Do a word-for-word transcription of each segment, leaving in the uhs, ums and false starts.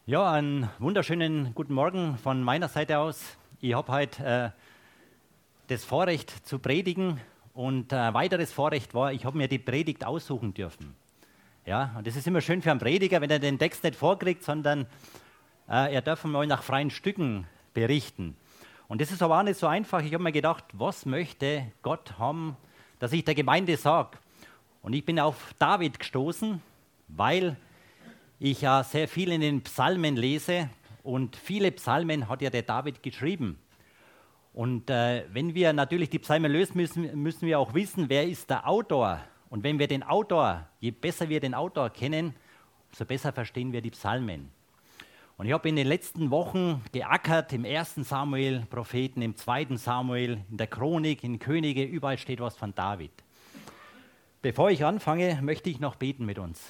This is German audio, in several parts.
Ja, einen wunderschönen guten Morgen von meiner Seite aus. Ich habe heute äh, das Vorrecht zu predigen und ein äh, weiteres Vorrecht war, ich habe mir die Predigt aussuchen dürfen. Ja, und das ist immer schön für einen Prediger, wenn er den Text nicht vorkriegt, sondern äh, er darf mal nach freien Stücken berichten. Und das ist aber auch nicht so einfach. Ich habe mir gedacht, was möchte Gott haben, dass ich der Gemeinde sage? Und ich bin auf David gestoßen, weil ich ja sehr viel in den Psalmen lese und viele Psalmen hat ja der David geschrieben. Und äh, wenn wir natürlich die Psalmen lösen müssen, müssen wir auch wissen, wer ist der Autor. Und wenn wir den Autor, je besser wir den Autor kennen, umso besser verstehen wir die Psalmen. Und ich habe in den letzten Wochen geackert, im ersten Samuel, Propheten, im zweiten Samuel, in der Chronik, in Könige, überall steht was von David. Bevor ich anfange, möchte ich noch beten mit uns.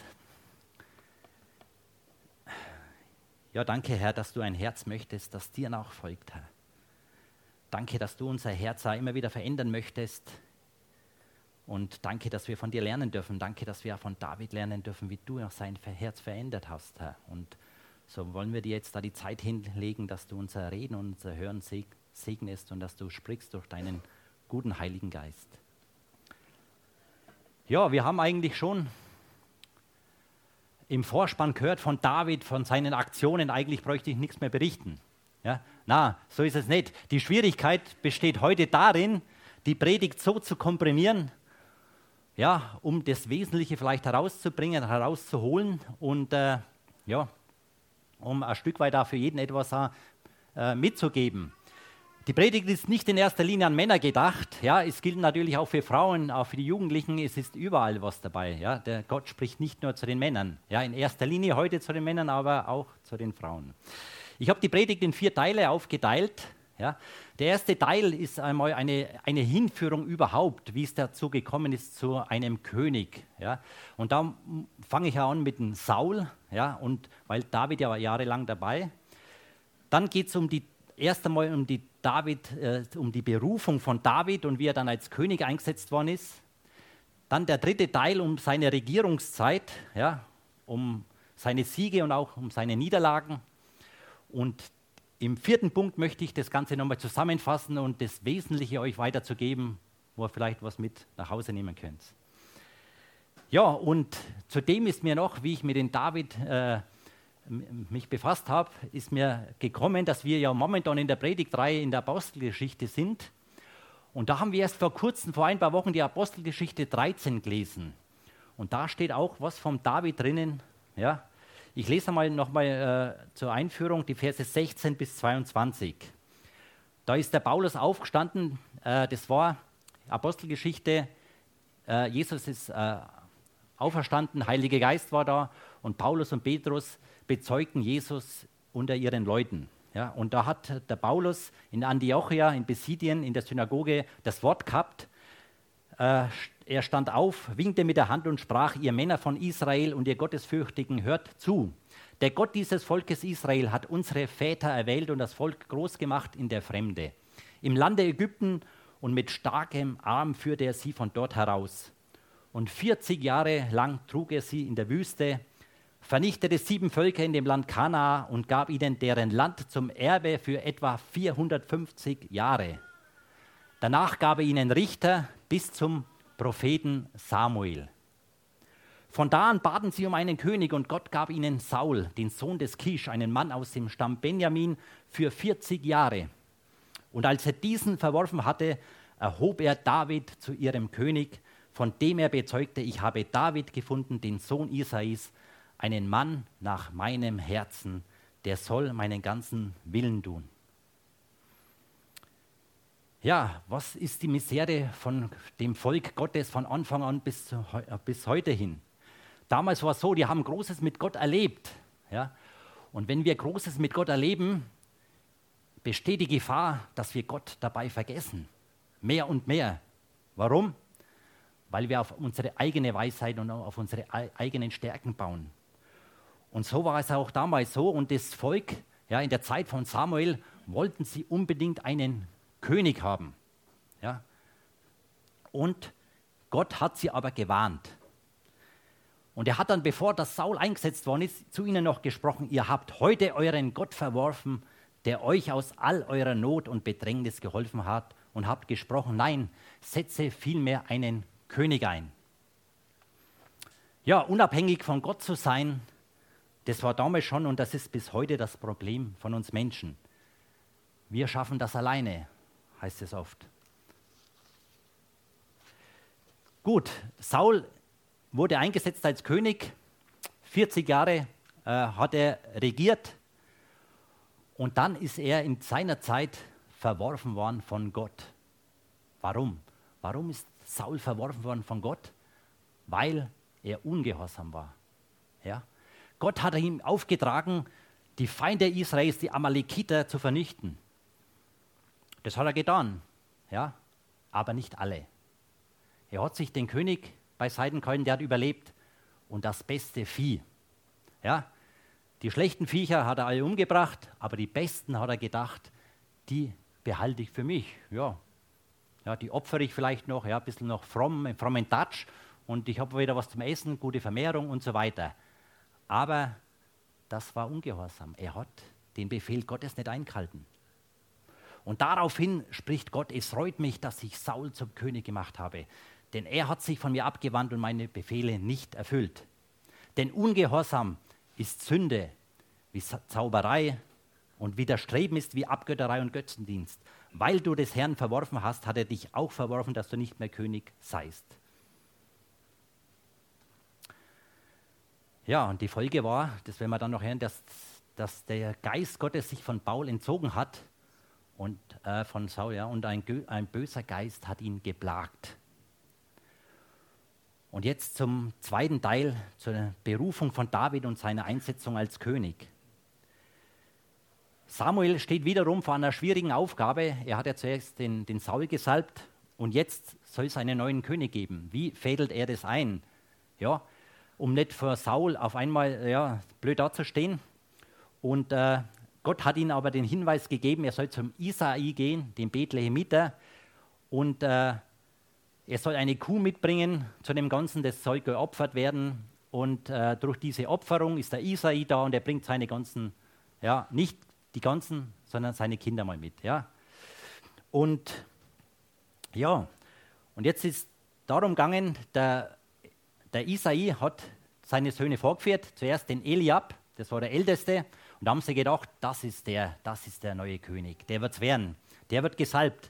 Ja, danke, Herr, dass du ein Herz möchtest, das dir nachfolgt, Herr. Danke, dass du unser Herz auch immer wieder verändern möchtest. Und danke, dass wir von dir lernen dürfen. Danke, dass wir auch von David lernen dürfen, wie du auch sein Herz verändert hast, Herr. Und so wollen wir dir jetzt da die Zeit hinlegen, dass du unser Reden und unser Hören segnest und dass du sprichst durch deinen guten Heiligen Geist. Ja, wir haben eigentlich schon im Vorspann gehört von David, von seinen Aktionen. Eigentlich bräuchte ich nichts mehr berichten. Ja? Na, so ist es nicht. Die Schwierigkeit besteht heute darin, die Predigt so zu komprimieren, ja, um das Wesentliche vielleicht herauszubringen, herauszuholen und äh, ja, um ein Stück weit auch für jeden etwas äh, mitzugeben. Die Predigt ist nicht in erster Linie an Männer gedacht. Ja, es gilt natürlich auch für Frauen, auch für die Jugendlichen. Es ist überall was dabei. Ja, der Gott spricht nicht nur zu den Männern. Ja, in erster Linie heute zu den Männern, aber auch zu den Frauen. Ich habe die Predigt in vier Teile aufgeteilt. Ja, der erste Teil ist einmal eine, eine Hinführung überhaupt, wie es dazu gekommen ist zu einem König. Ja, und da fange ich an mit dem Saul. Ja, und weil David ja war jahrelang dabei. Dann geht es um die erst einmal um die David, äh, um die Berufung von David und wie er dann als König eingesetzt worden ist. Dann der dritte Teil um seine Regierungszeit, ja, um seine Siege und auch um seine Niederlagen. Und im vierten Punkt möchte ich das Ganze nochmal zusammenfassen und das Wesentliche euch weiterzugeben, wo ihr vielleicht was mit nach Hause nehmen könnt. Ja, und zudem ist mir noch, wie ich mit den David äh, mich befasst habe, ist mir gekommen, dass wir ja momentan in der Predigtreihe in der Apostelgeschichte sind. Und da haben wir erst vor kurzem, vor ein paar Wochen, die Apostelgeschichte dreizehn gelesen. Und da steht auch was vom David drinnen. Ja. Ich lese mal nochmal äh, zur Einführung die Verse sechzehn bis zweiundzwanzig. Da ist der Paulus aufgestanden, äh, das war Apostelgeschichte, äh, Jesus ist äh, auferstanden, Heiliger Geist war da und Paulus und Petrus bezeugten Jesus unter ihren Leuten. Ja, und da hat der Paulus in Antiochia, in Pisidien, in der Synagoge das Wort gehabt. Äh, er stand auf, winkte mit der Hand und sprach: Ihr Männer von Israel und ihr Gottesfürchtigen, hört zu. Der Gott dieses Volkes Israel hat unsere Väter erwählt und das Volk groß gemacht in der Fremde. Im Lande Ägypten und mit starkem Arm führte er sie von dort heraus. Und vierzig Jahre lang trug er sie in der Wüste, vernichtete sieben Völker in dem Land Kanaa und gab ihnen deren Land zum Erbe für etwa vierhundertfünfzig Jahre. Danach gab er ihnen Richter bis zum Propheten Samuel. Von da an baten sie um einen König und Gott gab ihnen Saul, den Sohn des Kisch, einen Mann aus dem Stamm Benjamin, für vierzig Jahre. Und als er diesen verworfen hatte, erhob er David zu ihrem König, von dem er bezeugte: Ich habe David gefunden, den Sohn Isais, einen Mann nach meinem Herzen, der soll meinen ganzen Willen tun. Ja, was ist die Misere von dem Volk Gottes von Anfang an bis, zu, bis heute hin? Damals war es so, die haben Großes mit Gott erlebt. Ja? Und wenn wir Großes mit Gott erleben, besteht die Gefahr, dass wir Gott dabei vergessen. Mehr und mehr. Warum? Weil wir auf unsere eigene Weisheit und auf unsere eigenen Stärken bauen. Und so war es auch damals so. Und das Volk, ja, in der Zeit von Samuel, wollten sie unbedingt einen König haben. Ja. Und Gott hat sie aber gewarnt. Und er hat dann, bevor das Saul eingesetzt worden ist, zu ihnen noch gesprochen: Ihr habt heute euren Gott verworfen, der euch aus all eurer Not und Bedrängnis geholfen hat, und habt gesprochen: Nein, setze vielmehr einen König ein. Ja, unabhängig von Gott zu sein, das war damals schon und das ist bis heute das Problem von uns Menschen. Wir schaffen das alleine, heißt es oft. Gut, Saul wurde eingesetzt als König. vierzig Jahre äh, hat er regiert. Und dann ist er in seiner Zeit verworfen worden von Gott. Warum? Warum ist Saul verworfen worden von Gott? Weil er ungehorsam war. Ja? Gott hat ihm aufgetragen, die Feinde Israels, die Amalekiter, zu vernichten. Das hat er getan, ja? Aber nicht alle. Er hat sich den König beiseiten gehalten, der hat überlebt, und das beste Vieh. Ja? Die schlechten Viecher hat er alle umgebracht, aber die besten hat er gedacht, die behalte ich für mich. Ja, ja die opfere ich vielleicht noch, ja, ein bisschen noch fromm, frommen Touch, und ich habe wieder was zum Essen, gute Vermehrung und so weiter. Aber das war ungehorsam. Er hat den Befehl Gottes nicht eingehalten. Und daraufhin spricht Gott: Es freut mich, dass ich Saul zum König gemacht habe, denn er hat sich von mir abgewandt und meine Befehle nicht erfüllt. Denn Ungehorsam ist Sünde, wie Zauberei, und Widerstreben ist wie Abgötterei und Götzendienst. Weil du des Herrn verworfen hast, hat er dich auch verworfen, dass du nicht mehr König seist. Ja, und die Folge war, das werden wir dann noch hören, dass, dass der Geist Gottes sich von Saul entzogen hat und äh, von Saul, ja, und ein, ein böser Geist hat ihn geplagt. Und jetzt zum zweiten Teil, zur Berufung von David und seiner Einsetzung als König. Samuel steht wiederum vor einer schwierigen Aufgabe. Er hat ja zuerst den, den Saul gesalbt und jetzt soll es einen neuen König geben. Wie fädelt er das ein? Ja, um nicht vor Saul auf einmal ja, blöd dazustehen. Und äh, Gott hat ihm aber den Hinweis gegeben, er soll zum Isai gehen, dem Bethlehemiter, und äh, er soll eine Kuh mitbringen zu dem Ganzen, das soll geopfert werden. Und äh, durch diese Opferung ist der Isai da und er bringt seine ganzen, ja, nicht die ganzen, sondern seine Kinder mal mit. Ja. Und ja, und jetzt ist darum gegangen, der, der Isai hat seine Söhne vorgeführt, zuerst den Eliab, das war der Älteste, und da haben sie gedacht, das ist der, das ist der neue König, der wird es werden, der wird gesalbt.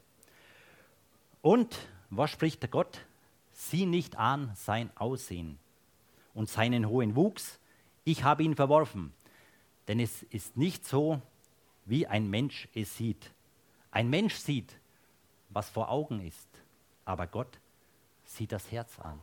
Und was spricht der Gott? Sieh nicht an sein Aussehen und seinen hohen Wuchs, ich habe ihn verworfen. Denn es ist nicht so, wie ein Mensch es sieht. Ein Mensch sieht, was vor Augen ist, aber Gott sieht das Herz an.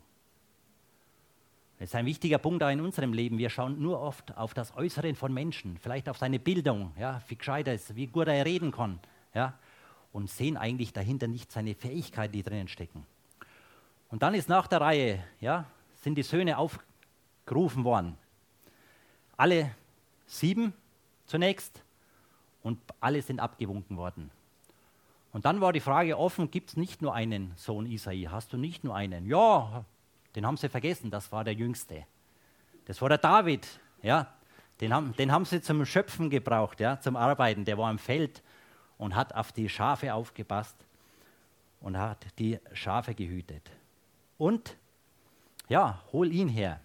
Das ist ein wichtiger Punkt da in unserem Leben. Wir schauen nur oft auf das Äußere von Menschen, vielleicht auf seine Bildung, ja, wie gescheit er ist, wie gut er reden kann, ja, und sehen eigentlich dahinter nicht seine Fähigkeiten, die drinnen stecken. Und dann ist nach der Reihe, ja, sind die Söhne aufgerufen worden. Alle sieben zunächst und alle sind abgewunken worden. Und dann war die Frage offen, gibt es nicht nur einen Sohn Isai? Hast du nicht nur einen? Ja, den haben sie vergessen, das war der Jüngste. Das war der David, ja. Den haben, den haben sie zum Schöpfen gebraucht, ja, zum Arbeiten. Der war im Feld und hat auf die Schafe aufgepasst und hat die Schafe gehütet. Und, ja, hol ihn her.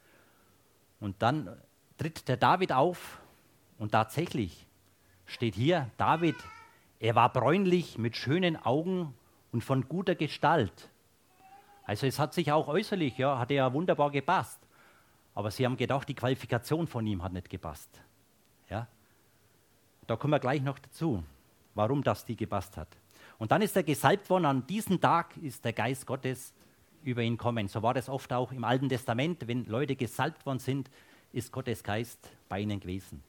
Und dann tritt der David auf und tatsächlich steht hier, David, er war bräunlich mit schönen Augen und von guter Gestalt. Also es hat sich auch äußerlich, ja, hat er ja wunderbar gepasst. Aber sie haben gedacht, die Qualifikation von ihm hat nicht gepasst. Ja? Da kommen wir gleich noch dazu, warum das die gepasst hat. Und dann ist er gesalbt worden, an diesem Tag ist der Geist Gottes über ihn gekommen. So war das oft auch im Alten Testament, wenn Leute gesalbt worden sind, ist Gottes Geist bei ihnen gewesen.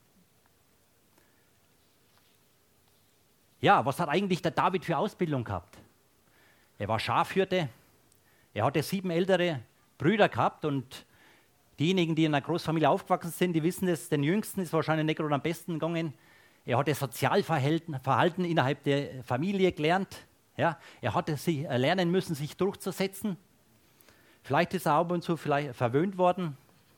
Ja, was hat eigentlich der David für Ausbildung gehabt? Er war Schafhirte, er hatte sieben ältere Brüder gehabt und diejenigen, die in einer Großfamilie aufgewachsen sind, die wissen es, den Jüngsten ist wahrscheinlich nicht gerade am besten gegangen. Er hatte Sozialverhalten Verhalten innerhalb der Familie gelernt. Ja, er hatte sich lernen müssen, sich durchzusetzen. Vielleicht ist er ab und zu vielleicht verwöhnt worden,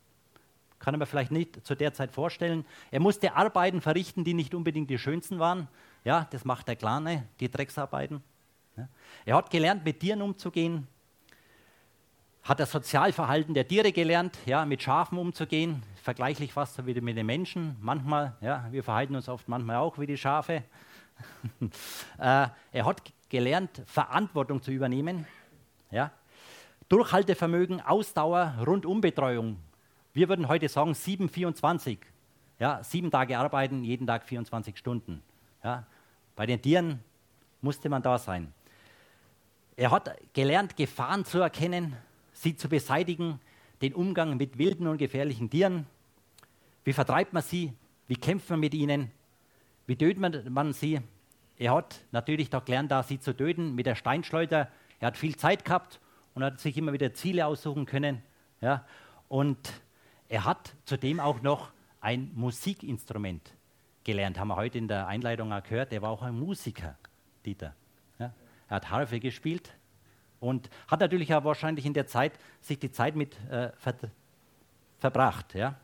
kann man vielleicht nicht zu der Zeit vorstellen. Er musste Arbeiten verrichten, die nicht unbedingt die schönsten waren. Ja, das macht der Kleine, die Drecksarbeiten. Ja. Er hat gelernt, mit Tieren umzugehen, hat das Sozialverhalten der Tiere gelernt, ja, mit Schafen umzugehen, vergleichlich fast so wie mit den Menschen. Manchmal, ja, wir verhalten uns oft manchmal auch wie die Schafe. äh, er hat gelernt, Verantwortung zu übernehmen, ja. Durchhaltevermögen, Ausdauer, Rundumbetreuung. Wir würden heute sagen sieben vierundzwanzig. Ja, sieben Tage arbeiten, jeden Tag vierundzwanzig Stunden. Ja. Bei den Tieren musste man da sein. Er hat gelernt, Gefahren zu erkennen, sie zu beseitigen, den Umgang mit wilden und gefährlichen Tieren. Wie vertreibt man sie? Wie kämpft man mit ihnen? Wie tötet man, man sie? Er hat natürlich da gelernt, da sie zu töten mit der Steinschleuder. Er hat viel Zeit gehabt und hat sich immer wieder Ziele aussuchen können. Ja. Und er hat zudem auch noch ein Musikinstrument gelernt. Haben wir heute in der Einleitung auch gehört. Er war auch ein Musiker, Dieter. Ja. Er hat Harfe gespielt. Und hat natürlich auch wahrscheinlich in der Zeit sich die Zeit mit äh, ver verbracht. Ja.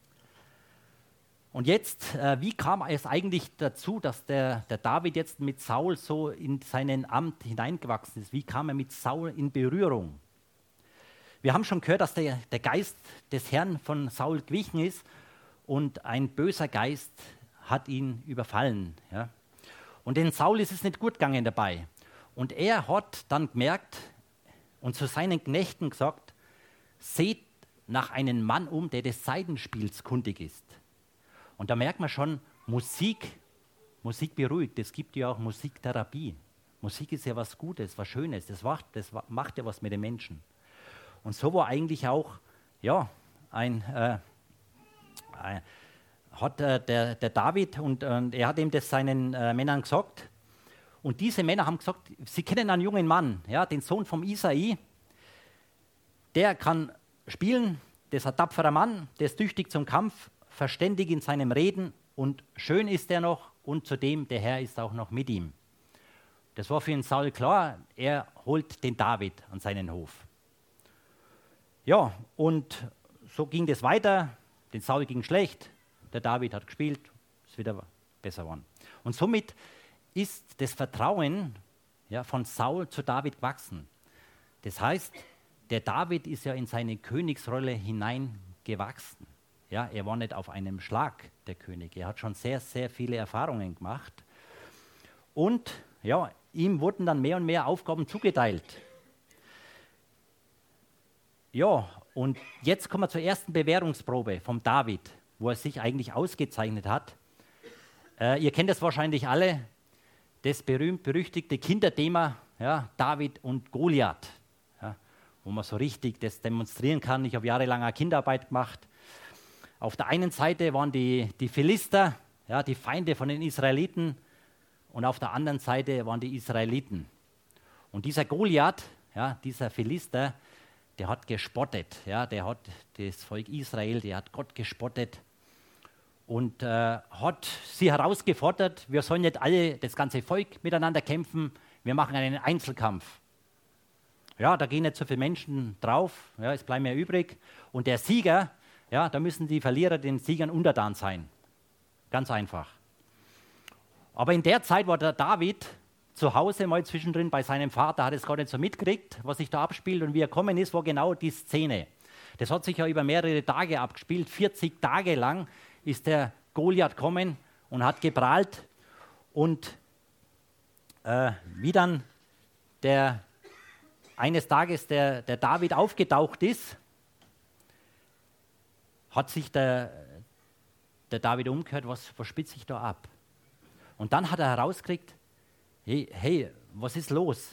Und jetzt, äh, wie kam es eigentlich dazu, dass der, der David jetzt mit Saul so in seinen Amt hineingewachsen ist? Wie kam er mit Saul in Berührung? Wir haben schon gehört, dass der, der Geist des Herrn von Saul gewichen ist und ein böser Geist hat ihn überfallen. Ja. Und den Saul ist es nicht gut gegangen dabei. Und er hat dann gemerkt und zu seinen Knechten gesagt, seht nach einem Mann um, der des Saitenspiels kundig ist. Und da merkt man schon, Musik, Musik beruhigt. Es gibt ja auch Musiktherapie. Musik ist ja was Gutes, was Schönes. Das macht, das macht ja was mit den Menschen. Und so war eigentlich auch, ja, ein, äh, ein hat äh, der, der David, und, und er hat ihm das seinen äh, Männern gesagt. Und diese Männer haben gesagt, sie kennen einen jungen Mann, ja, den Sohn vom Isai, der kann spielen, der ist ein tapferer Mann, der ist tüchtig zum Kampf, verständig in seinem Reden und schön ist er noch und zudem, der Herr ist auch noch mit ihm. Das war für ihn Saul klar, er holt den David an seinen Hof. Ja, und so ging das weiter, den Saul ging schlecht, der David hat gespielt, ist wieder besser geworden. Und somit ist das Vertrauen, ja, von Saul zu David gewachsen. Das heißt, der David ist ja in seine Königsrolle hineingewachsen. Ja, er war nicht auf einem Schlag der König. Er hat schon sehr, sehr viele Erfahrungen gemacht. Und ja, ihm wurden dann mehr und mehr Aufgaben zugeteilt. Ja, und jetzt kommen wir zur ersten Bewährungsprobe vom David, wo er sich eigentlich ausgezeichnet hat. Äh, ihr kennt das wahrscheinlich alle. Das berühmt-berüchtigte Kinderthema, ja, David und Goliath, ja, wo man so richtig das demonstrieren kann. Ich habe jahrelang auch Kinderarbeit gemacht. Auf der einen Seite waren die, die Philister, ja, die Feinde von den Israeliten, und auf der anderen Seite waren die Israeliten. Und dieser Goliath, ja, dieser Philister, der hat gespottet, ja, der hat das Volk Israel, der hat Gott gespottet. Und äh, hat sie herausgefordert, wir sollen nicht alle, das ganze Volk miteinander kämpfen, wir machen einen Einzelkampf. Ja, da gehen nicht so viele Menschen drauf, ja, es bleibt mehr übrig. Und der Sieger, ja, da müssen die Verlierer den Siegern untertan sein. Ganz einfach. Aber in der Zeit war der David zu Hause mal zwischendrin bei seinem Vater, hat es gar nicht so mitgekriegt, was sich da abspielt. Und wie er gekommen ist, war genau die Szene. Das hat sich ja über mehrere Tage abgespielt, vierzig Tage lang ist der Goliath gekommen und hat geprahlt. Und äh, wie dann der, eines Tages der, der David aufgetaucht ist, hat sich der, der David umgehört, was, was spitzt sich da ab? Und dann hat er herausgekriegt, hey, hey, was ist los?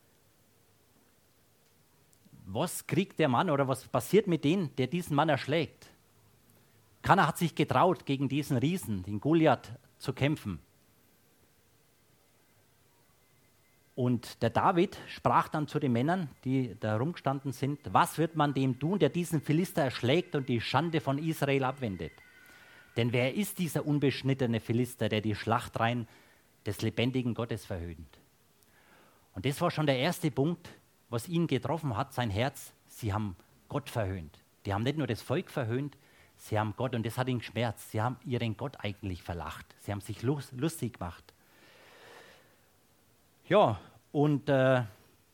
Was kriegt der Mann oder was passiert mit dem, der diesen Mann erschlägt? Keiner hat sich getraut, gegen diesen Riesen, den Goliath, zu kämpfen. Und der David sprach dann zu den Männern, die da rumgestanden sind, was wird man dem tun, der diesen Philister erschlägt und die Schande von Israel abwendet? Denn wer ist dieser unbeschnittene Philister, der die Schlachtreihen des lebendigen Gottes verhöhnt? Und das war schon der erste Punkt, was ihn getroffen hat, sein Herz. Sie haben Gott verhöhnt. Die haben nicht nur das Volk verhöhnt, Sie haben Gott, und das hat ihn geschmerzt, sie haben ihren Gott eigentlich verlacht. Sie haben sich lustig gemacht. Ja, und äh,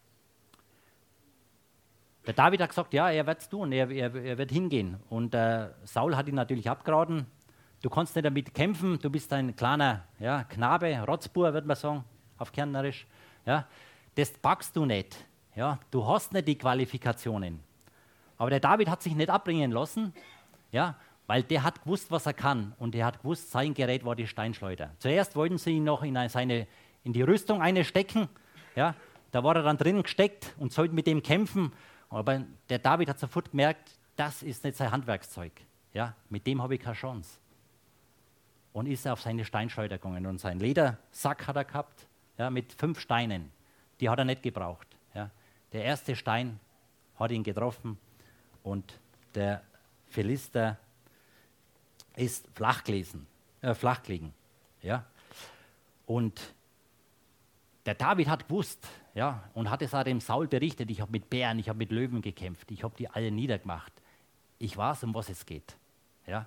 der David hat gesagt, ja, er wird es tun, er, er, er wird hingehen. Und äh, Saul hat ihn natürlich abgeraten. Du kannst nicht damit kämpfen, du bist ein kleiner ja, Knabe, Rotzbur, würde man sagen, auf Kärntnerisch. Ja, das packst du nicht. Ja, du hast nicht die Qualifikationen. Aber der David hat sich nicht abbringen lassen, ja, weil der hat gewusst, was er kann. Und er hat gewusst, sein Gerät war die Steinschleuder. Zuerst wollten sie ihn noch in, eine, seine, in die Rüstung eine stecken. Ja, da war er dann drin gesteckt und sollte mit dem kämpfen. Aber der David hat sofort gemerkt, das ist nicht sein Handwerkszeug. Ja, mit dem habe ich keine Chance. Und ist auf seine Steinschleuder gegangen. Und seinen Ledersack hat er gehabt, ja, mit fünf Steinen. Die hat er nicht gebraucht. Ja. Der erste Stein hat ihn getroffen und der Philister ist flach gelegen. Äh, flach gelegen, ja. Und der David hat gewusst, ja, und hat es auch dem Saul berichtet, ich habe mit Bären, ich habe mit Löwen gekämpft, ich habe die alle niedergemacht. Ich weiß, um was es geht. Ja.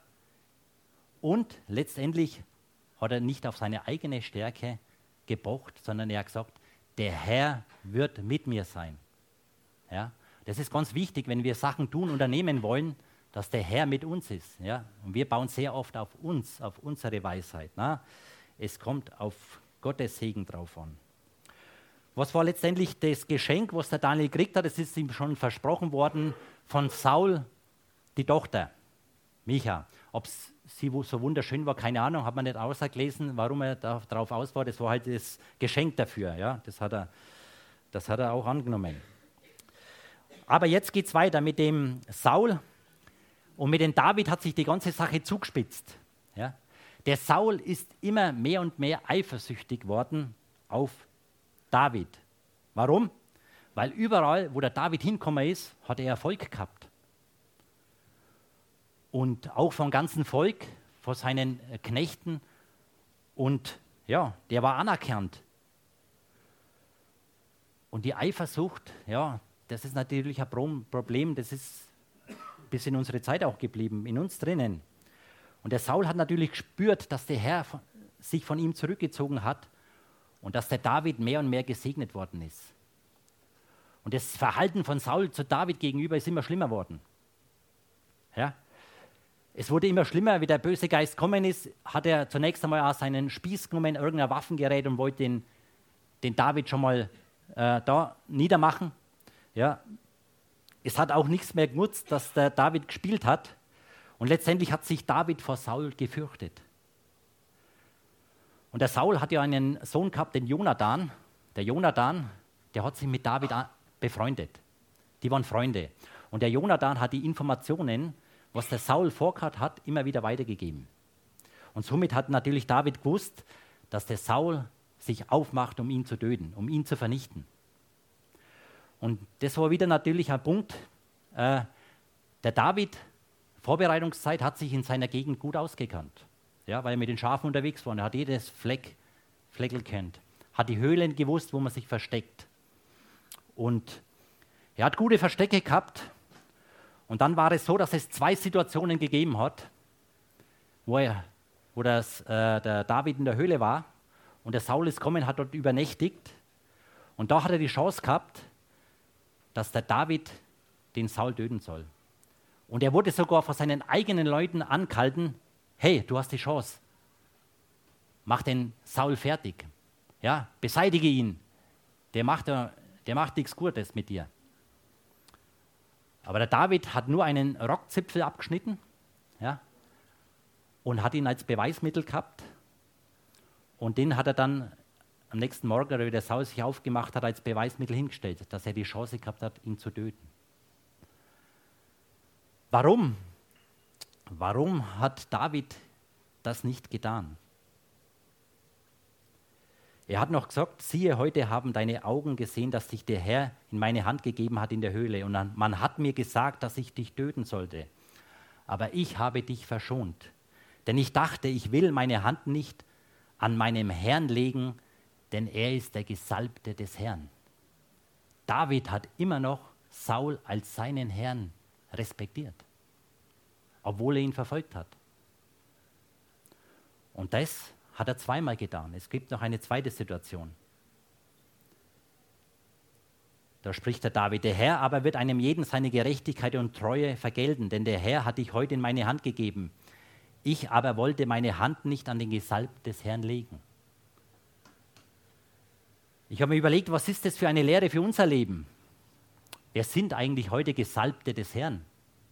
Und letztendlich hat er nicht auf seine eigene Stärke gepocht, sondern er hat gesagt, der Herr wird mit mir sein. Ja. Das ist ganz wichtig, wenn wir Sachen tun, unternehmen wollen, dass der Herr mit uns ist. Ja. Und wir bauen sehr oft auf uns, auf unsere Weisheit. Na. Es kommt auf Gottes Segen drauf an. Was war letztendlich das Geschenk, was der Daniel gekriegt hat? Es ist ihm schon versprochen worden von Saul, die Tochter, Micha. Ob sie so wunderschön war, keine Ahnung, hat man nicht ausgelesen, warum er darauf aus war. Das war halt das Geschenk dafür. Ja? Das hat er, das hat er auch angenommen. Aber jetzt geht es weiter mit dem Saul. Und mit dem David hat sich die ganze Sache zugespitzt. Ja? Der Saul ist immer mehr und mehr eifersüchtig worden auf David. Warum? Weil überall, wo der David hingekommen ist, hat er Erfolg gehabt. Und auch vom ganzen Volk, von seinen Knechten. Und ja, der war anerkannt. Und die Eifersucht, ja, das ist natürlich ein Problem, das ist bis in unsere Zeit auch geblieben, in uns drinnen. Und der Saul hat natürlich gespürt, dass der Herr sich von ihm zurückgezogen hat und dass der David mehr und mehr gesegnet worden ist. Und das Verhalten von Saul zu David gegenüber ist immer schlimmer worden. Ja? Es wurde immer schlimmer, wie der böse Geist gekommen ist, hat er zunächst einmal auch seinen Spieß genommen, irgendein Waffengerät und wollte den, den David schon mal äh, da niedermachen. Ja. Es hat auch nichts mehr genutzt, dass der David gespielt hat. Und letztendlich hat sich David vor Saul gefürchtet. Und der Saul hat ja einen Sohn gehabt, den Jonathan. Der Jonathan, der hat sich mit David befreundet. Die waren Freunde. Und der Jonathan hat die Informationen, was der Saul vorgehabt hat, immer wieder weitergegeben. Und somit hat natürlich David gewusst, dass der Saul sich aufmacht, um ihn zu töten, um ihn zu vernichten. Und das war wieder natürlich ein Punkt. Äh, der David, Vorbereitungszeit, hat sich in seiner Gegend gut ausgekannt. Ja, weil er mit den Schafen unterwegs war. Er hat jedes Fleck, Fleckel kennt. Hat die Höhlen gewusst, wo man sich versteckt. Und er hat gute Verstecke gehabt. Und dann war es so, dass es zwei Situationen gegeben hat, wo, er, wo das, äh, der David in der Höhle war und der Saul ist gekommen, hat dort übernächtigt. Und da hat er die Chance gehabt, dass der David den Saul töten soll. Und er wurde sogar von seinen eigenen Leuten angehalten, hey, du hast die Chance, mach den Saul fertig, ja, beseitige ihn, der macht, der macht nichts Gutes mit dir. Aber der David hat nur einen Rockzipfel abgeschnitten, ja, und hat ihn als Beweismittel gehabt. Und den hat er dann am nächsten Morgen, wie der Saul sich aufgemacht hat, als Beweismittel hingestellt, dass er die Chance gehabt hat, ihn zu töten. Warum? Warum hat David das nicht getan? Er hat noch gesagt, siehe, heute haben deine Augen gesehen, dass dich der Herr in meine Hand gegeben hat in der Höhle. Und man hat mir gesagt, dass ich dich töten sollte. Aber ich habe dich verschont. Denn ich dachte, ich will meine Hand nicht an meinem Herrn legen, denn er ist der Gesalbte des Herrn. David hat immer noch Saul als seinen Herrn respektiert. obwohl er ihn verfolgt hat. Und das hat er zweimal getan. Es gibt noch eine zweite Situation. Da spricht der David: Der Herr aber wird einem jeden seine Gerechtigkeit und Treue vergelten, denn der Herr hat dich heute in meine Hand gegeben. Ich aber wollte meine Hand nicht an den Gesalbten des Herrn legen. Ich habe mir überlegt, was ist das für eine Lehre für unser Leben? Wer sind eigentlich heute Gesalbte des Herrn?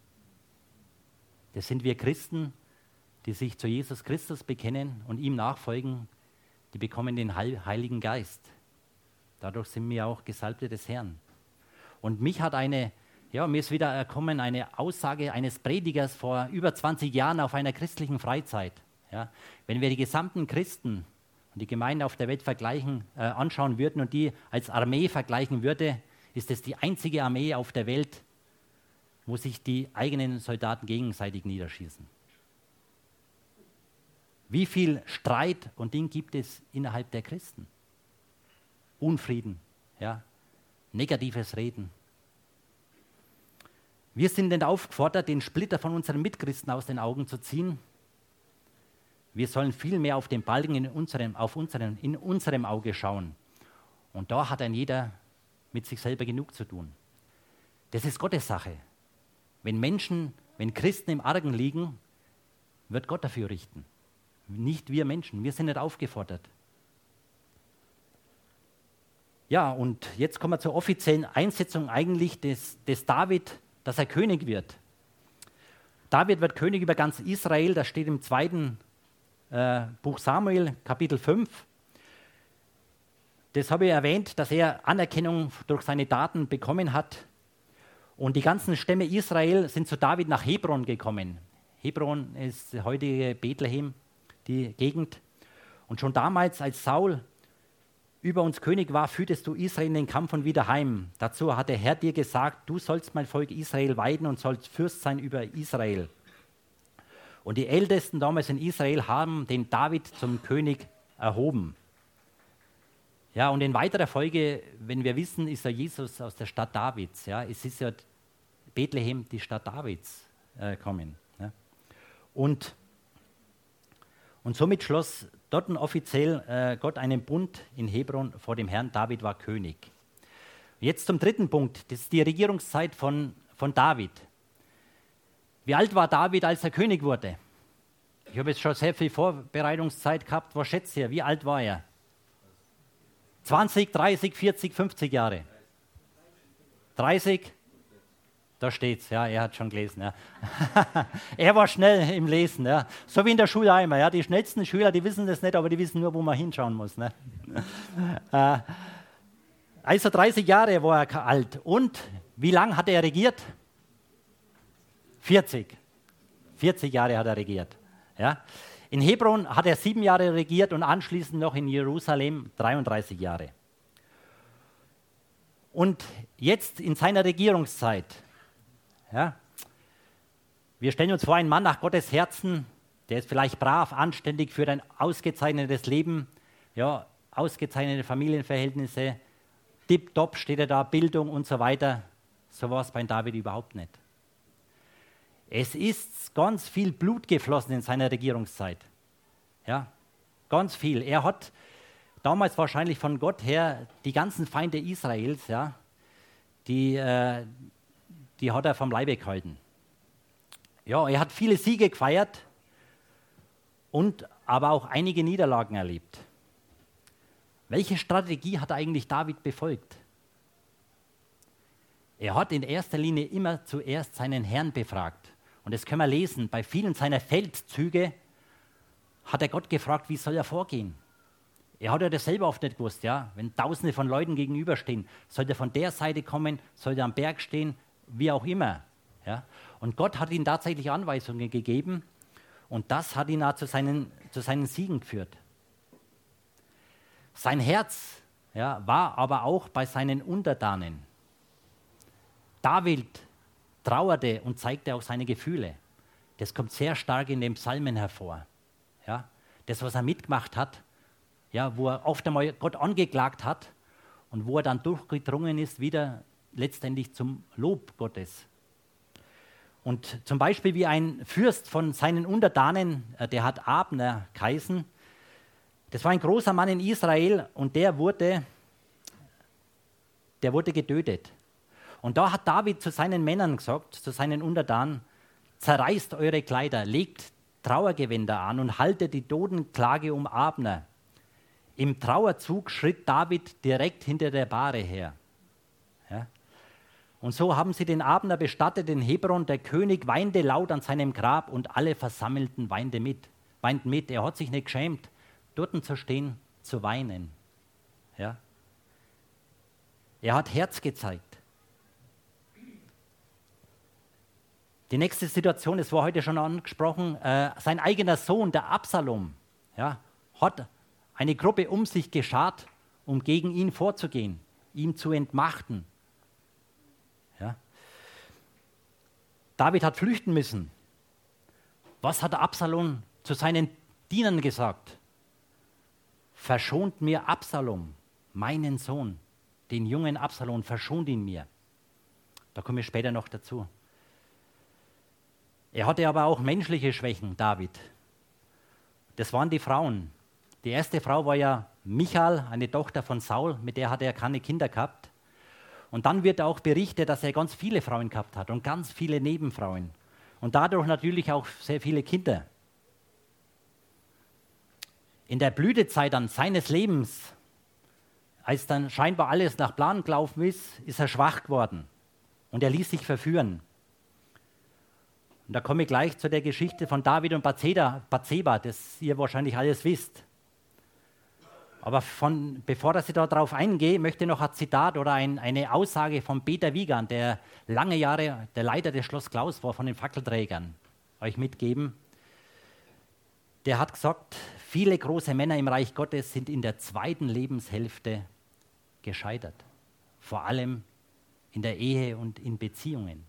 Das sind wir Christen, die sich zu Jesus Christus bekennen und ihm nachfolgen, die bekommen den Heiligen Geist. Dadurch sind wir auch Gesalbte des Herrn. Und mich hat eine, ja, mir ist wieder gekommen eine Aussage eines Predigers vor über zwanzig Jahren auf einer christlichen Freizeit. Ja, wenn wir die gesamten Christen und die Gemeinden auf der Welt vergleichen, äh, anschauen würden und die als Armee vergleichen würde, ist es die einzige Armee auf der Welt, wo sich die eigenen Soldaten gegenseitig niederschießen. Wie viel Streit und Ding gibt es innerhalb der Christen? Unfrieden, ja, negatives Reden. Wir sind denn aufgefordert, den Splitter von unseren Mitchristen aus den Augen zu ziehen. Wir sollen vielmehr auf den Balken in unserem, auf unseren, in unserem Auge schauen. Und da hat ein jeder mit sich selber genug zu tun. Das ist Gottes Sache. Wenn Menschen, wenn Christen im Argen liegen, wird Gott dafür richten. Nicht wir Menschen. Wir sind nicht aufgefordert. Ja, und jetzt kommen wir zur offiziellen Einsetzung eigentlich des, des David, dass er König wird. David wird König über ganz Israel, das steht im zweiten äh, Buch Samuel, Kapitel fünf. Das habe ich erwähnt, dass er Anerkennung durch seine Taten bekommen hat. Und die ganzen Stämme Israel sind zu David nach Hebron gekommen. Hebron ist das heutige Bethlehem, die Gegend. Und schon damals, als Saul über uns König war, führtest du Israel in den Kampf und wieder heim. Dazu hat der Herr dir gesagt, du sollst mein Volk Israel weiden und sollst Fürst sein über Israel. Und die Ältesten damals in Israel haben den David zum König erhoben. Ja, und in weiterer Folge, wenn wir wissen, ist ja Jesus aus der Stadt Davids. Ja, es ist ja Bethlehem, die Stadt Davids, äh, kommen. Ja. Und, und somit schloss dort offiziell äh, Gott einen Bund in Hebron vor dem Herrn. David war König. Jetzt zum dritten Punkt. Das ist die Regierungszeit von, von David. Wie alt war David, als er König wurde? Ich habe jetzt schon sehr viel Vorbereitungszeit gehabt. Was schätzt ihr? Wie alt war er? zwanzig, dreißig, vierzig, fünfzig Jahre? dreißig? Da steht's, ja, er hat schon gelesen. Ja. Er war schnell im Lesen, ja. So wie in der Schule einmal. Ja. Die schnellsten Schüler, die wissen das nicht, aber die wissen nur, wo man hinschauen muss. Ne. Also dreißig Jahre war er alt. Und wie lange hat er regiert? vierzig. vierzig Jahre hat er regiert. Ja. In Hebron hat er sieben Jahre regiert und anschließend noch in Jerusalem dreiunddreißig Jahre. Und jetzt in seiner Regierungszeit, ja, wir stellen uns vor, einen Mann nach Gottes Herzen, der ist vielleicht brav, anständig, führt ein ausgezeichnetes Leben, ja, ausgezeichnete Familienverhältnisse, tipptopp steht er da, Bildung und so weiter. So war es bei David überhaupt nicht. Es ist ganz viel Blut geflossen in seiner Regierungszeit. Ja, ganz viel. Er hat damals wahrscheinlich von Gott her die ganzen Feinde Israels, ja, die, äh, die hat er vom Leibe gehalten. Ja, er hat viele Siege gefeiert und aber auch einige Niederlagen erlebt. Welche Strategie hat eigentlich David befolgt? Er hat in erster Linie immer zuerst seinen Herrn befragt. Und das können wir lesen, bei vielen seiner Feldzüge hat er Gott gefragt, wie soll er vorgehen? Er hat ja das selber oft nicht gewusst, ja? Wenn Tausende von Leuten gegenüberstehen, soll er von der Seite kommen, soll er am Berg stehen, wie auch immer. Ja? Und Gott hat ihm tatsächlich Anweisungen gegeben und das hat ihn auch zu seinen, zu seinen Siegen geführt. Sein Herz, ja, war aber auch bei seinen Untertanen. David trauerte und zeigte auch seine Gefühle. Das kommt sehr stark in den Psalmen hervor. Ja? Das, was er mitgemacht hat, ja, wo er oft einmal Gott angeklagt hat und wo er dann durchgedrungen ist, wieder letztendlich zum Lob Gottes. Und zum Beispiel wie ein Fürst von seinen Untertanen, äh, der hat Abner geheißen. Das war ein großer Mann in Israel und der wurde, der wurde getötet. Und da hat David zu seinen Männern gesagt, zu seinen Untertanen, zerreißt eure Kleider, legt Trauergewänder an und haltet die Totenklage um Abner. Im Trauerzug schritt David direkt hinter der Bahre her. Ja. Und so haben sie den Abner bestattet in Hebron. Der König weinte laut an seinem Grab und alle Versammelten weinten mit. Weinten mit. Er hat sich nicht geschämt, dort zu stehen, zu weinen. Ja. Er hat Herz gezeigt. Die nächste Situation, das war heute schon angesprochen, äh, sein eigener Sohn, der Absalom, ja, hat eine Gruppe um sich geschart, um gegen ihn vorzugehen, ihn zu entmachten. Ja. David hat flüchten müssen. Was hat Absalom zu seinen Dienern gesagt? Verschont mir Absalom, meinen Sohn, den jungen Absalom, verschont ihn mir. Da komme ich später noch dazu. Er hatte aber auch menschliche Schwächen, David. Das waren die Frauen. Die erste Frau war ja Michal, eine Tochter von Saul, mit der hat er keine Kinder gehabt. Und dann wird auch berichtet, dass er ganz viele Frauen gehabt hat und ganz viele Nebenfrauen. Und dadurch natürlich auch sehr viele Kinder. In der Blütezeit dann seines Lebens, als dann scheinbar alles nach Plan gelaufen ist, ist er schwach geworden. Und er ließ sich verführen. Und da komme ich gleich zu der Geschichte von David und Bathseba, das ihr wahrscheinlich alles wisst. Aber von, bevor ich da drauf eingehe, möchte ich noch ein Zitat oder ein, eine Aussage von Peter Wiegand, der lange Jahre der Leiter des Schloss Klaus war, von den Fackelträgern, euch mitgeben. Der hat gesagt, viele große Männer im Reich Gottes sind in der zweiten Lebenshälfte gescheitert. Vor allem in der Ehe und in Beziehungen.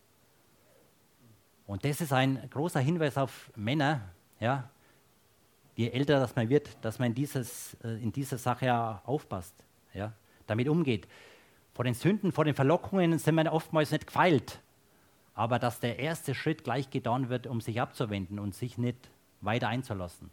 Und das ist ein großer Hinweis auf Männer, ja, je älter das man wird, dass man in, dieses, in dieser Sache ja aufpasst, ja, damit umgeht. Vor den Sünden, vor den Verlockungen sind wir oftmals nicht gefeilt, aber dass der erste Schritt gleich getan wird, um sich abzuwenden und sich nicht weiter einzulassen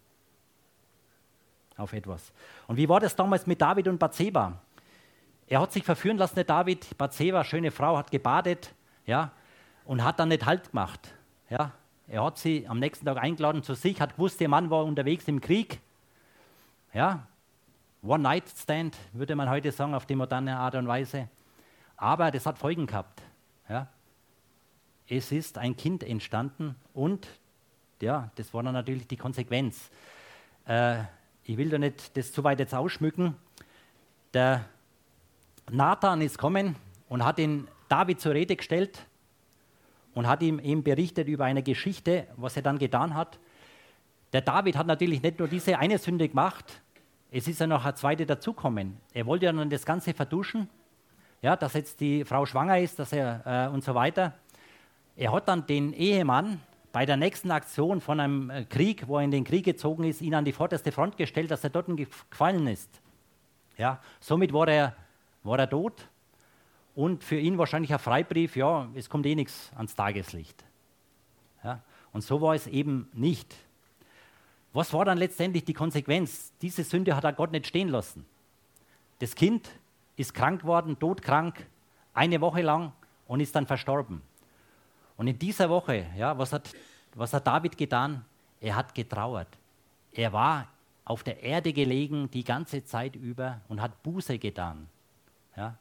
auf etwas. Und wie war das damals mit David und Bathseba? Er hat sich verführen lassen, der David, Bathseba, schöne Frau, hat gebadet, ja, und hat dann nicht Halt gemacht. Ja, er hat sie am nächsten Tag eingeladen zu sich, hat gewusst, der Mann war unterwegs im Krieg. Ja, One-Night-Stand, würde man heute sagen, auf die moderne Art und Weise. Aber das hat Folgen gehabt. Ja. Es ist ein Kind entstanden und ja, das war dann natürlich die Konsequenz. Äh, ich will da nicht das zu weit jetzt ausschmücken. Der Nathan ist gekommen und hat ihn David zur Rede gestellt und hat ihm eben berichtet über eine Geschichte, was er dann getan hat. Der David hat natürlich nicht nur diese eine Sünde gemacht, es ist ja noch eine zweite dazugekommen. Er wollte ja dann das Ganze vertuschen, ja, dass jetzt die Frau schwanger ist, dass er äh, und so weiter. Er hat dann den Ehemann bei der nächsten Aktion von einem äh, Krieg, wo er in den Krieg gezogen ist, ihn an die vorderste Front gestellt, dass er dort gefallen ist. Ja, somit war er, war er tot. Und für ihn wahrscheinlich ein Freibrief, ja, es kommt eh nichts ans Tageslicht. Ja, und so war es eben nicht. Was war dann letztendlich die Konsequenz? Diese Sünde hat er Gott nicht stehen lassen. Das Kind ist krank geworden, todkrank, eine Woche lang und ist dann verstorben. Und in dieser Woche, ja, was hat, was hat David getan? Er hat getrauert. Er war auf der Erde gelegen die ganze Zeit über und hat Buße getan. Ja.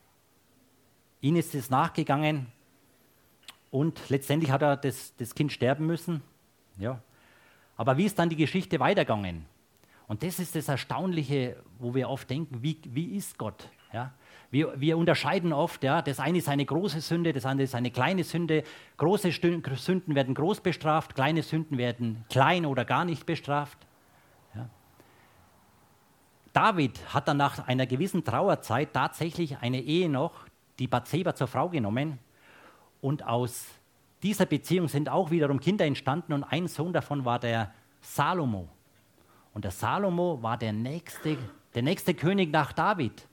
Ihm ist es nachgegangen und letztendlich hat er das, das Kind sterben müssen. Ja. Aber wie ist dann die Geschichte weitergegangen? Und das ist das Erstaunliche, wo wir oft denken, wie, wie ist Gott? Ja. Wir, wir unterscheiden oft, ja, das eine ist eine große Sünde, das andere ist eine kleine Sünde. Große Sünden werden groß bestraft, kleine Sünden werden klein oder gar nicht bestraft. Ja. David hat dann nach einer gewissen Trauerzeit tatsächlich eine Ehe noch, die Bathseba zur Frau genommen und aus dieser Beziehung sind auch wiederum Kinder entstanden und ein Sohn davon war der Salomo. Und der Salomo war der nächste, der nächste König nach David,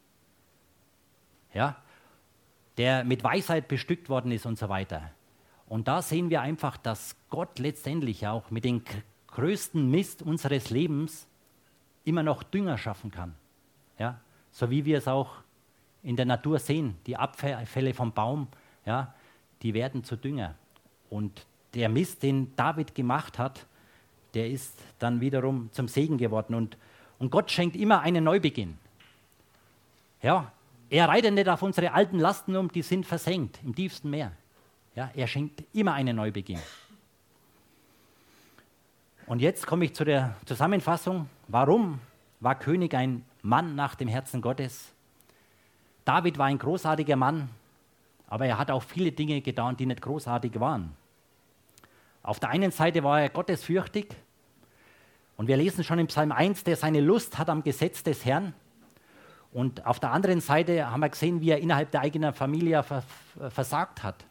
ja, der mit Weisheit bestückt worden ist und so weiter. Und da sehen wir einfach, dass Gott letztendlich auch mit dem größten Mist unseres Lebens immer noch Dünger schaffen kann. Ja? So wie wir es auch in der Natur sehen. Die Abfälle vom Baum, ja, die werden zu Dünger. Und der Mist, den David gemacht hat, der ist dann wiederum zum Segen geworden. Und, und Gott schenkt immer einen Neubeginn. Ja, er reitet nicht auf unsere alten Lasten um, die sind versenkt im tiefsten Meer. Ja, er schenkt immer einen Neubeginn. Und jetzt komme ich zu der Zusammenfassung. Warum war König ein Mann nach dem Herzen Gottes? David war ein großartiger Mann, aber er hat auch viele Dinge getan, die nicht großartig waren. Auf der einen Seite war er gottesfürchtig und wir lesen schon im Psalm eins, der seine Lust hat am Gesetz des Herrn. Und auf der anderen Seite haben wir gesehen, wie er innerhalb der eigenen Familie vers- versagt hat.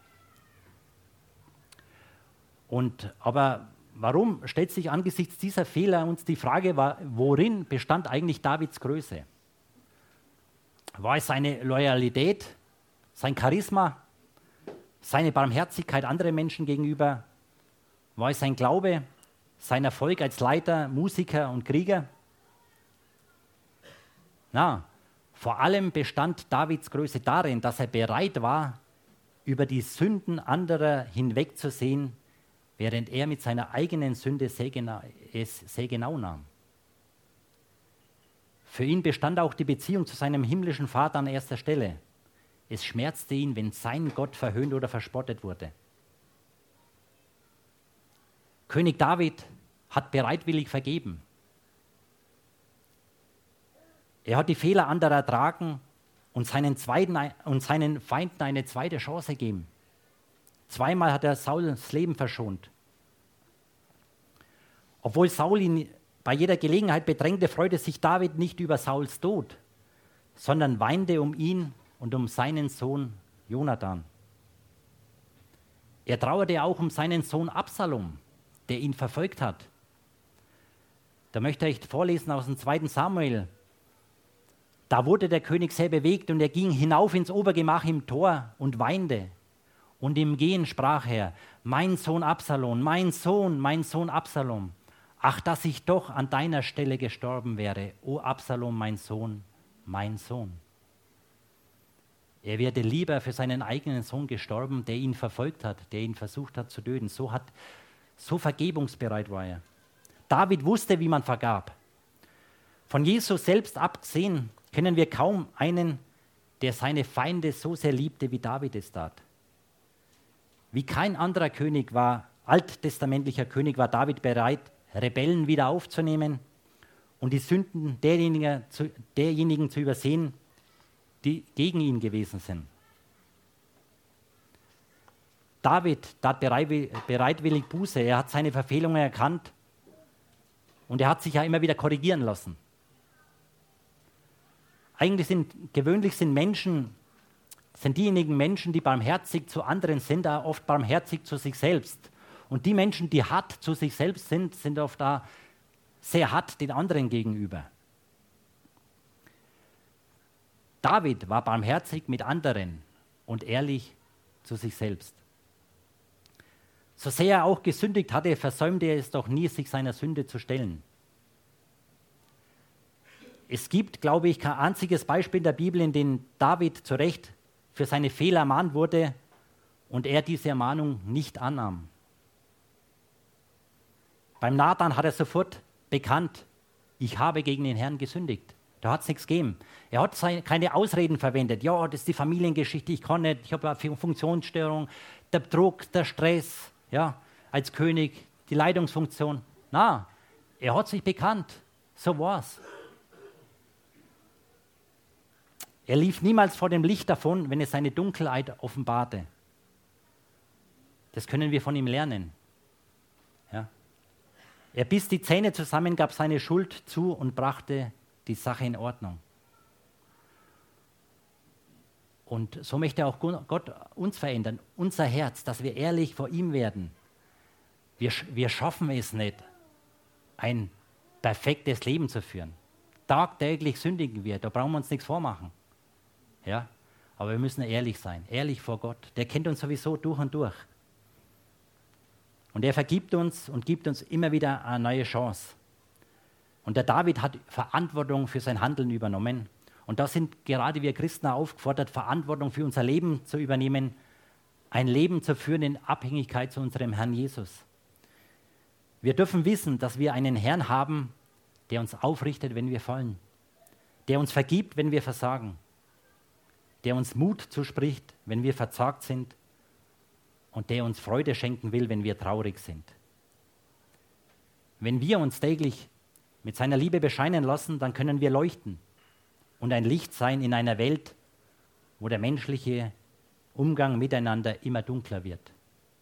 Und, aber warum stellt sich angesichts dieser Fehler uns die Frage, worin bestand eigentlich Davids Größe? War es seine Loyalität, sein Charisma, seine Barmherzigkeit anderen Menschen gegenüber? War es sein Glaube, sein Erfolg als Leiter, Musiker und Krieger? Na, vor allem bestand Davids Größe darin, dass er bereit war, über die Sünden anderer hinwegzusehen, während er mit seiner eigenen Sünde sehr genau, es sehr genau nahm. Für ihn bestand auch die Beziehung zu seinem himmlischen Vater an erster Stelle. Es schmerzte ihn, wenn sein Gott verhöhnt oder verspottet wurde. König David hat bereitwillig vergeben. Er hat die Fehler anderer ertragen und seinen, zweiten, und seinen Feinden eine zweite Chance gegeben. Zweimal hat er Saul das Leben verschont. Obwohl Saul ihn bei jeder Gelegenheit bedrängte, freute sich David nicht über Sauls Tod, sondern weinte um ihn und um seinen Sohn Jonathan. Er trauerte auch um seinen Sohn Absalom, der ihn verfolgt hat. Da möchte ich vorlesen aus dem zweiten Samuel. Da wurde der König sehr bewegt und er ging hinauf ins Obergemach im Tor und weinte. Und im Gehen sprach er, mein Sohn Absalom, mein Sohn, mein Sohn Absalom, ach, dass ich doch an deiner Stelle gestorben wäre, o Absalom, mein Sohn, mein Sohn. Er wäre lieber für seinen eigenen Sohn gestorben, der ihn verfolgt hat, der ihn versucht hat zu töten. So, hat, so vergebungsbereit war er. David wusste, wie man vergab. Von Jesus selbst abgesehen kennen wir kaum einen, der seine Feinde so sehr liebte, wie David es tat. Wie kein anderer König war, alttestamentlicher König, war David bereit, Rebellen wieder aufzunehmen und die Sünden derjenigen zu, derjenigen zu übersehen, die gegen ihn gewesen sind. David tat bereitwillig Buße, er hat seine Verfehlungen erkannt und er hat sich ja immer wieder korrigieren lassen. Eigentlich sind, gewöhnlich sind Menschen, sind diejenigen Menschen, die barmherzig zu anderen sind, auch oft barmherzig zu sich selbst. Und die Menschen, die hart zu sich selbst sind, sind oft da sehr hart den anderen gegenüber. David war barmherzig mit anderen und ehrlich zu sich selbst. So sehr er auch gesündigt hatte, versäumte er es doch nie, sich seiner Sünde zu stellen. Es gibt, glaube ich, kein einziges Beispiel in der Bibel, in dem David zu Recht für seine Fehler ermahnt wurde und er diese Ermahnung nicht annahm. Beim Nathan hat er sofort bekannt, ich habe gegen den Herrn gesündigt. Da hat es nichts gegeben. Er hat seine, keine Ausreden verwendet. Ja, das ist die Familiengeschichte, ich kann nicht, ich habe eine Funktionsstörung, der Druck, der Stress, ja, als König, die Leitungsfunktion. Na, er hat sich bekannt. So war's. Er lief niemals vor dem Licht davon, wenn es seine Dunkelheit offenbarte. Das können wir von ihm lernen. Ja. Er biss die Zähne zusammen, gab seine Schuld zu und brachte die Sache in Ordnung. Und so möchte auch Gott uns verändern, unser Herz, dass wir ehrlich vor ihm werden. Wir, wir schaffen es nicht, ein perfektes Leben zu führen. Tagtäglich sündigen wir, da brauchen wir uns nichts vormachen. Ja? Aber wir müssen ehrlich sein, ehrlich vor Gott. Der kennt uns sowieso durch und durch. Und er vergibt uns und gibt uns immer wieder eine neue Chance. Und der David hat Verantwortung für sein Handeln übernommen. Und da sind gerade wir Christen aufgefordert, Verantwortung für unser Leben zu übernehmen, ein Leben zu führen in Abhängigkeit zu unserem Herrn Jesus. Wir dürfen wissen, dass wir einen Herrn haben, der uns aufrichtet, wenn wir fallen, der uns vergibt, wenn wir versagen, der uns Mut zuspricht, wenn wir verzagt sind und der uns Freude schenken will, wenn wir traurig sind. Wenn wir uns täglich mit seiner Liebe bescheinen lassen, dann können wir leuchten und ein Licht sein in einer Welt, wo der menschliche Umgang miteinander immer dunkler wird.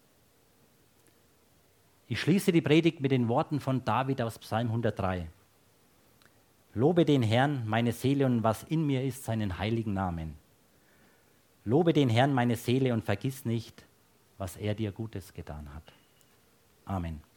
Ich schließe die Predigt mit den Worten von David aus Psalm hundertdrei. Lobe den Herrn, meine Seele, und was in mir ist, seinen heiligen Namen. Lobe den Herrn, meine Seele, und vergiss nicht, was er dir Gutes getan hat. Amen.